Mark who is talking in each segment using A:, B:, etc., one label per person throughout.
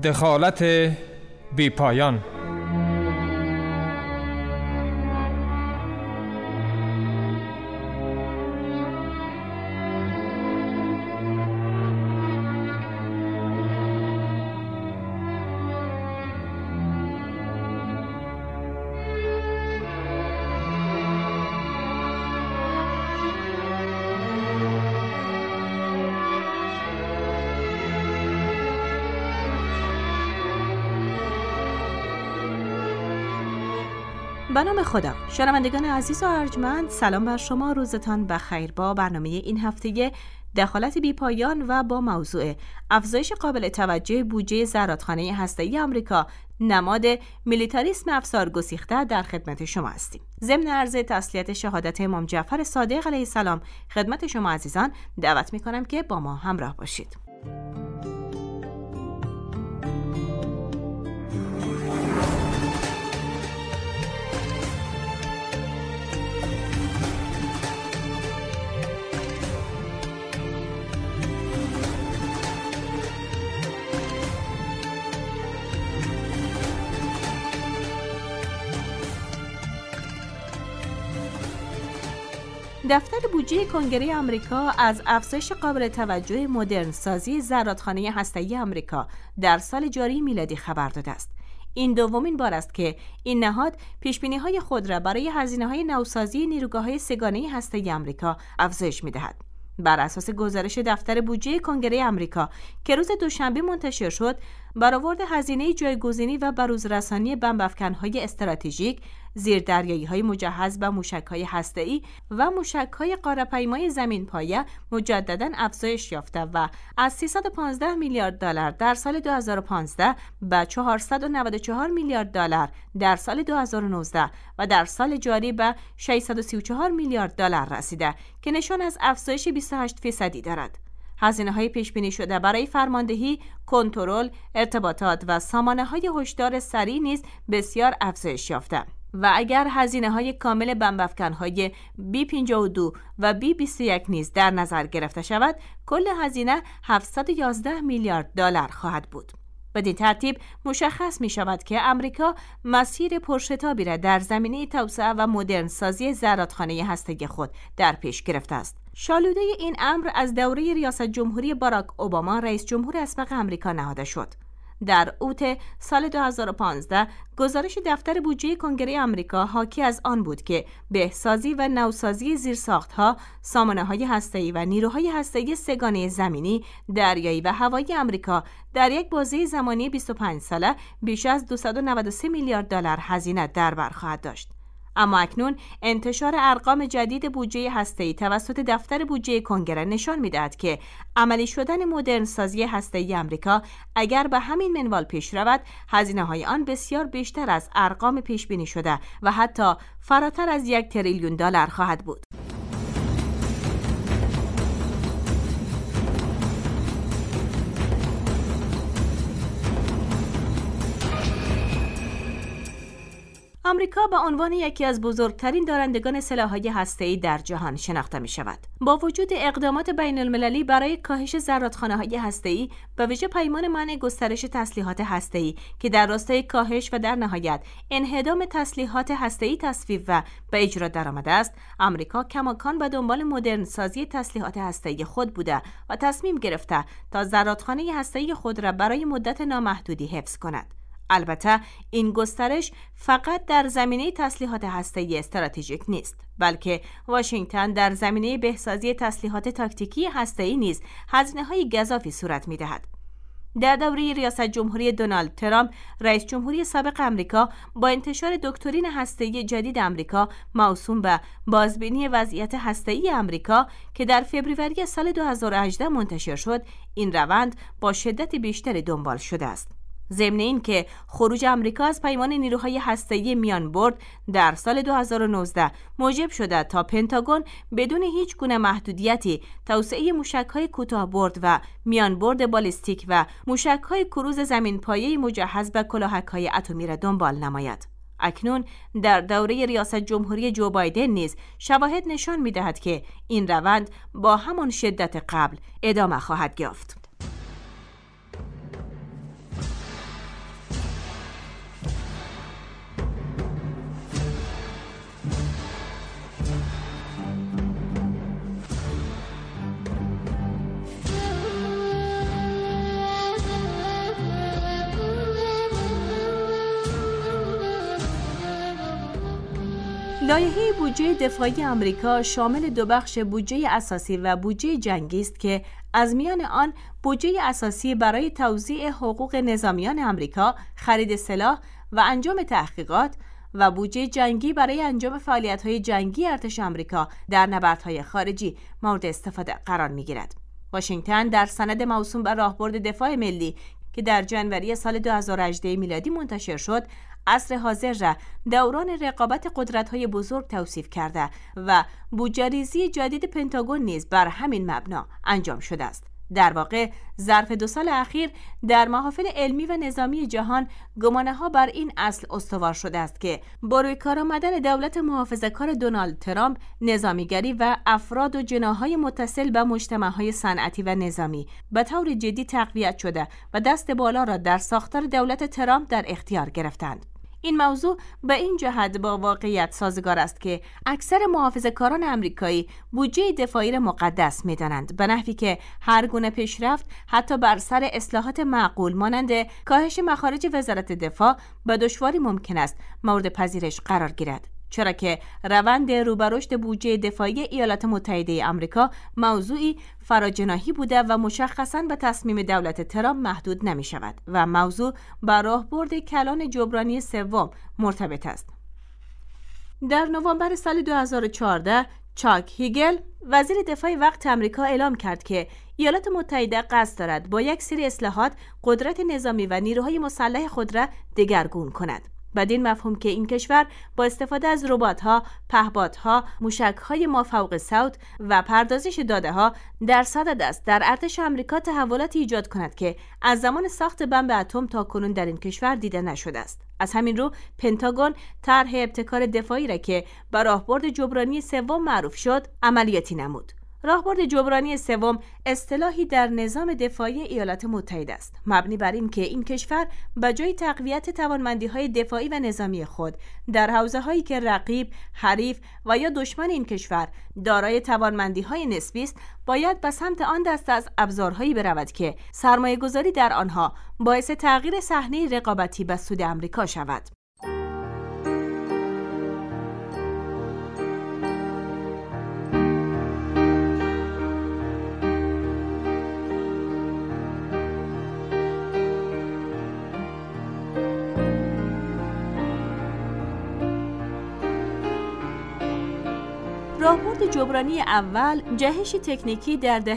A: دخالت بی‌پایان.
B: به نام خدا. شنوندگان عزیز و ارجمند، سلام بر شما، روزتان بخیر. با برنامه این هفته دخالت بی‌پایان و با موضوع افزایش قابل توجه بودجه زرادخانه هسته‌ای آمریکا، نماد میلیتاریسم افسارگسیخته، در خدمت شما هستیم. ضمن عرض تسلیت شهادت امام جعفر صادق علیه السلام خدمت شما عزیزان دعوت می‌کنم که با ما همراه باشید. دفتر بودجه کنگره آمریکا از افزایش قابل توجه مدرن سازی زرادخانه هسته‌ای آمریکا در سال جاری میلادی خبر داده است. این دومین بار است که این نهاد پیشبینی‌های خود را برای هزینه‌های نوسازی نیروگاه‌های سه‌گانه هسته‌ای آمریکا افزایش می‌دهد. بر اساس گزارش دفتر بودجه کنگره آمریکا که روز دوشنبه منتشر شد، برآورد هزینه جایگزینی و بروزرسانی بمب‌افکن‌های استراتژیک، زیردریایی‌های مجهز به موشک‌های هسته‌ای و موشک‌های قاره‌پیمای زمین‌پایه مجدداً افزایش یافته و از 315 میلیارد دلار در سال 2015 به 494 میلیارد دلار در سال 2019 و در سال جاری به 634 میلیارد دلار رسیده که نشان از افزایش 28% دارد. هزینه‌های پیش‌بینی شده برای فرماندهی، کنترل، ارتباطات و سامانه‌های هشدار سریع نیز بسیار افزایش یافته و اگر هزینه‌های کامل بمب‌افکن‌های B-52 و B-21 نیز در نظر گرفته شود، کل هزینه 711 میلیارد دلار خواهد بود. بدین ترتیب مشخص می شود که امریکا مسیر پرشتابی را در زمینه توسعه و مدرن سازی زرادخانه هسته‌ای خود در پیش گرفته است. شالوده این امر از دوره ریاست جمهوری باراک اوباما رئیس جمهور اسبق آمریکا نهاده شد. در اوت سال 2015 گزارش دفتر بودجه کنگره آمریکا حاکی از آن بود که بهسازی و نوسازی زیرساخت‌ها، سامانه‌های هسته‌ای و نیروهای هسته‌ای سه‌گانه زمینی، دریایی و هوایی آمریکا در یک بازه زمانی 25 ساله بیش از 293 میلیارد دلار هزینه در بر خواهد داشت. اما اکنون انتشار ارقام جدید بودجه هسته‌ای توسط دفتر بودجه کنگره نشان می‌دهد که عملی شدن مدرن سازی هسته‌ای آمریکا اگر به همین منوال پیش رود، هزینه‌های آن بسیار بیشتر از ارقام پیش بینی شده و حتی فراتر از 1 تریلیون دلار خواهد بود. آمریکا به عنوان یکی از بزرگترین دارندگان سلاح‌های هسته‌ای در جهان شناخته می‌شود. با وجود اقدامات بین‌المللی برای کاهش زرادخانه‌های هسته‌ای، به ویژه پیمان منع گسترش تسلیحات هسته‌ای که در راستای کاهش و در نهایت انهدام تسلیحات هسته‌ای تصویب و به اجرا درآمده است، آمریکا کماکان به دنبال مدرن سازی تسلیحات هسته‌ای خود بوده و تصمیم گرفته تا زرادخانه هسته‌ای خود را برای مدت نامحدودی حفظ کند. البته این گسترش فقط در زمینه تسلیحات هسته‌ای استراتژیک نیست، بلکه واشنگتن در زمینه بهسازی تسلیحات تاکتیکی هسته‌ای نیز هزینه‌های گزافی صورت می‌دهد. در دوره ریاست جمهوری دونالد ترامپ، رئیس جمهوری سابق آمریکا، با انتشار دکترین هسته‌ای جدید آمریکا موسوم به بازبینی وضعیت هسته‌ای آمریکا که در فوریه سال 2018 منتشر شد، این روند با شدت بیشتری دنبال شده است. ضمن این که خروج آمریکا از پیمان نیروهای هسته‌ای میانبرد در سال 2019 موجب شده تا پنتاگون بدون هیچ گونه محدودیتی توسعه موشک‌های کوتاه‌برد و میانبرد بالستیک و موشک‌های کروز زمین‌پایه مجهز به کلاهک‌های اتمی را دنبال نماید. اکنون در دوره ریاست جمهوری جو بایدن نیز شواهد نشان می‌دهد که این روند با همان شدت قبل ادامه خواهد یافت. لایحه بودجه دفاعی آمریکا شامل دو بخش بودجه اساسی و بودجه جنگی است که از میان آن بودجه اساسی برای توزیع حقوق نظامیان آمریکا، خرید سلاح و انجام تحقیقات و بودجه جنگی برای انجام فعالیت‌های جنگی ارتش آمریکا در نبردهای خارجی مورد استفاده قرار می‌گیرد. واشنگتن در سند موسوم بر راهبرد دفاع ملی که در ژانویه سال 2018 میلادی منتشر شد، عصر حاضر را دوران رقابت قدرت‌های بزرگ توصیف کرده و بودجه‌ریزی جدید پنتاگون نیز بر همین مبنا انجام شده است. در واقع ظرف 2 سال اخیر در محافل علمی و نظامی جهان گمانه‌ها بر این اصل استوار شده است که با روی کار آمدن دولت محافظه‌کار دونالد ترامپ، نظامیگری و افراد و جناح‌های متصل به مجتمع‌های صنعتی و نظامی به طور جدی تقویت شده و دست بالا را در ساختار دولت ترامپ در اختیار گرفتند. این موضوع به این جهت با واقعیت سازگار است که اکثر محافظه‌کاران آمریکایی بودجه دفاعی را مقدس می‌دانند، به نحوی که هر گونه پیشرفت حتی بر سر اصلاحات معقول مانند کاهش مخارج وزارت دفاع به دشواری ممکن است مورد پذیرش قرار گیرد، چرا که روند رو به رشد بودجه دفاعی ایالات متحده آمریکا موضوعی فراجناحی بوده و مشخصاً به تصمیم دولت ترامپ محدود نمی شود و موضوع بر راهبرد کلان جبرانی سوم مرتبط است. در نوامبر سال 2014 چاک هیگل، وزیر دفاع وقت آمریکا، اعلام کرد که ایالات متحده قصد دارد با یک سری اصلاحات قدرت نظامی و نیروهای مسلح خود را دگرگون کند. بدین مفهوم که این کشور با استفاده از ربات‌ها، پهپادها، موشک‌های مافوق صوت و پردازش داده‌ها در صدد است در ارتش آمریکا تحولاتی ایجاد کند که از زمان ساخت بمب اتم تا کنون در این کشور دیده نشده است. از همین رو پنتاگون طرح ابتکار دفاعی را که به راهبرد جبرانی سوم معروف شد عملیاتی نمود. راهبرد جبرانی سوم اصطلاحی در نظام دفاعی ایالات متحده است، مبنی بر این که این کشور به جای تقویت توانمندی‌های دفاعی و نظامی خود در حوزه‌هایی که رقیب، حریف و یا دشمن این کشور دارای توانمندی‌های نسبی است، باید به سمت آن دسته از ابزارهایی برود که سرمایه‌گذاری در آنها باعث تغییر صحنه رقابتی به سود آمریکا شود. راهبرد جبرانی اول جهشی تکنیکی در دهه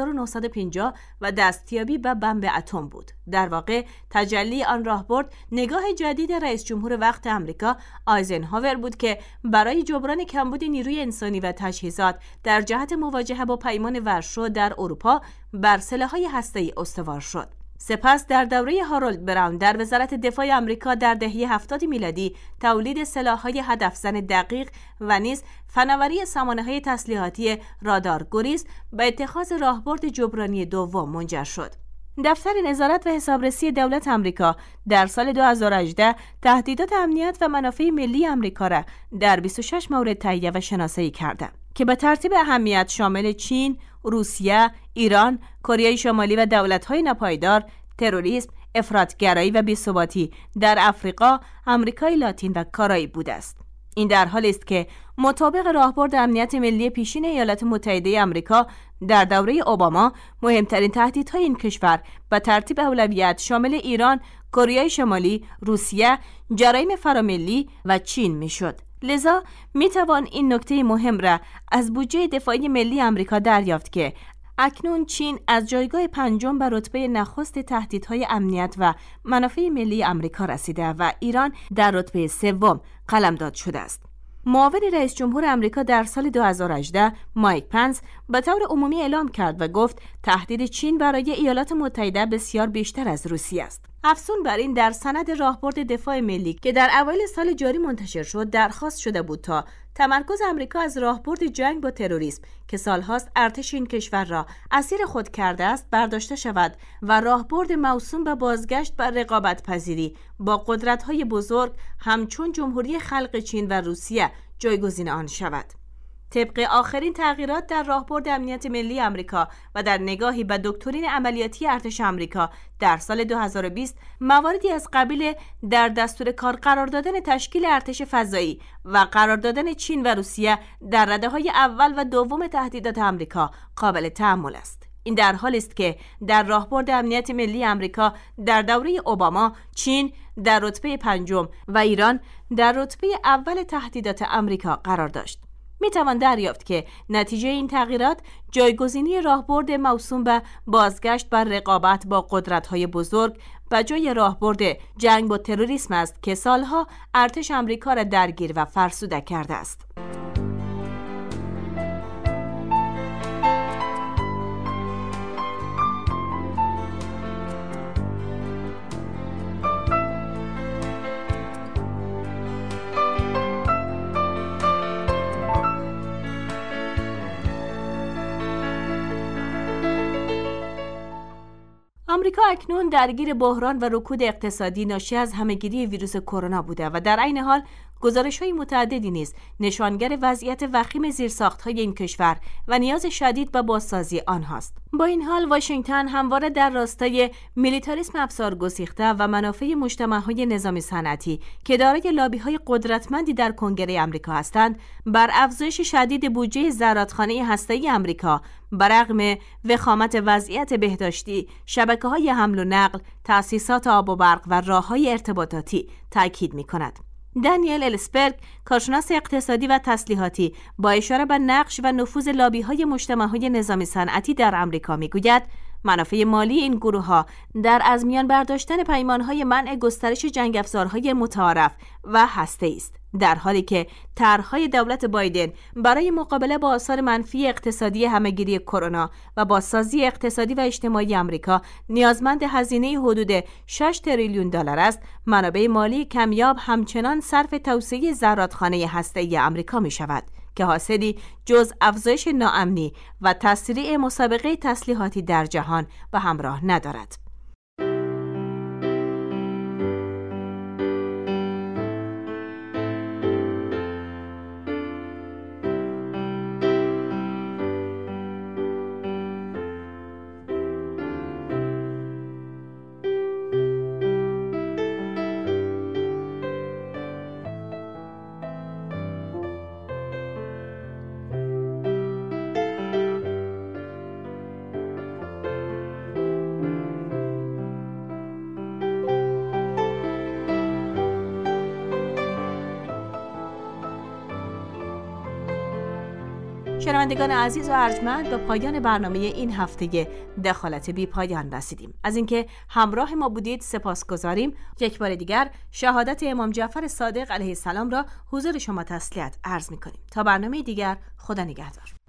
B: 1950 و دستیابی به بمب اتم بود. در واقع تجلی آن راهبرد نگاه جدید رئیس جمهور وقت آمریکا آیزنهاور بود که برای جبران کمبود نیروی انسانی و تجهیزات در جهت مواجهه با پیمان ورشو در اروپا بر سلاح‌های هسته‌ای استوار شد. سپس در دوره هارولد براون در وزارت دفاع آمریکا در دهه 70 میلادی تولید سلاح‌های هدفزن دقیق و نیز فناوری سامانه‌های تسلیحاتی رادار گریز به اتخاذ راهبرد جبرانی دوم منجر شد. دفتر نظارت و حسابرسی دولت آمریکا در سال 2018 تهدیدات امنیت و منافع ملی آمریکا را در 26 مورد تهیه و شناسایی کرده که به ترتیب اهمیت شامل چین، روسیه، ایران، کره شمالی و دولت‌های ناپایدار، تروریسم، افراط‌گرایی و بی‌ثباتی در افریقا، آمریکای لاتین و کارائیب بوده است. این در حالی است که مطابق راهبرد امنیت ملی پیشین ایالات متحده آمریکا در دوره اوباما مهمترین تهدیدهای این کشور به ترتیب اولویت شامل ایران، کره شمالی، روسیه، جرایم فراملی و چین میشد. لذا میتوان این نکته مهم را از بودجه دفاعی ملی آمریکا دریافت که اکنون چین از جایگاه پنجم به رتبه نخست تهدیدهای امنیت و منافع ملی آمریکا رسیده و ایران در رتبه سوم قلمداد شده است. معاون رئیس جمهور آمریکا در سال 2018 مایک پنس به طور عمومی اعلام کرد و گفت تهدید چین برای ایالات متحده بسیار بیشتر از روسیه است. افزون بر این در سند راهبرد دفاع ملی که در اوایل سال جاری منتشر شد درخواست شده بود تا تمرکز آمریکا از راهبرد جنگ با تروریسم که سالهاست ارتش این کشور را اسیر خود کرده است برداشته شود و راهبرد موسوم به بازگشت بر رقابت پذیری با قدرت‌های بزرگ همچون جمهوری خلق چین و روسیه جایگزین آن شود. طبق آخرین تغییرات در راهبرد امنیت ملی آمریکا و در نگاهی به دکترین عملیاتی ارتش آمریکا در سال 2020 مواردی از قبیل در دستور کار قرار دادن تشکیل ارتش فضایی و قرار دادن چین و روسیه در رده‌های اول و دوم تهدیدات آمریکا قابل تأمل است. این در حالی است که در راهبرد امنیت ملی آمریکا در دوره اوباما چین در رتبه 5 و ایران در رتبه اول تهدیدات آمریکا قرار داشت. میتوان دریافت که نتیجه این تغییرات جایگزینی راهبرد موسوم به بازگشت بر رقابت با قدرت‌های بزرگ به جای راهبرد جنگ با تروریسم است که سالها ارتش آمریکا را درگیر و فرسوده کرده است. آمریکا اکنون درگیر بحران و رکود اقتصادی ناشی از همه‌گیری ویروس کرونا بوده و در عین حال گزارش‌های متعددی نیز نشانگر وضعیت وخیم زیرساخت‌های این کشور و نیاز شدید به بازسازی آنهاست. با این حال واشنگتن همواره در راستای میلیتاریسم افسار گسیخته و منافع مجتمع‌های نظامی صنعتی که دارای لابی‌های قدرتمندی در کنگره آمریکا هستند، بر افزایش شدید بودجه زرادخانه هسته‌ای آمریکا برغم وخامت وضعیت بهداشتی، شبکه‌های حمل و نقل، تأسیسات آب و برق و راه‌های ارتباطاتی تاکید می‌کند. دانیل السبرگ، کارشناس اقتصادی و تسلیحاتی، با اشاره به نقش و نفوذ لابی‌های مجتمع‌های نظامی صنعتی در آمریکا می‌گوید منافع مالی این گروه‌ها در از میان برداشتن پیمان‌های منع گسترش جنگ افزارهای متعارف و هسته‌ای است، در حالی که طرح‌های دولت بایدن برای مقابله با آثار منفی اقتصادی همه‌گیری کرونا و بازسازی اقتصادی و اجتماعی آمریکا نیازمند هزینه حدود 6 تریلیون دلار است. منابع مالی کمیاب همچنان صرف توسعه زرادخانه هسته‌ای آمریکا می‌شود که حاصلی جز افزایش ناامنی و تسریع مسابقه تسلیحاتی در جهان به همراه ندارد. شنوندگان عزیز و ارجمند، به پایان برنامه این هفته دخالت بی پایان رسیدیم. از اینکه همراه ما بودید سپاسگزاریم. یک بار دیگر شهادت امام جعفر صادق علیه السلام را حضور شما تسلیت عرض می‌کنیم. تا برنامه دیگر، خدا نگهدار.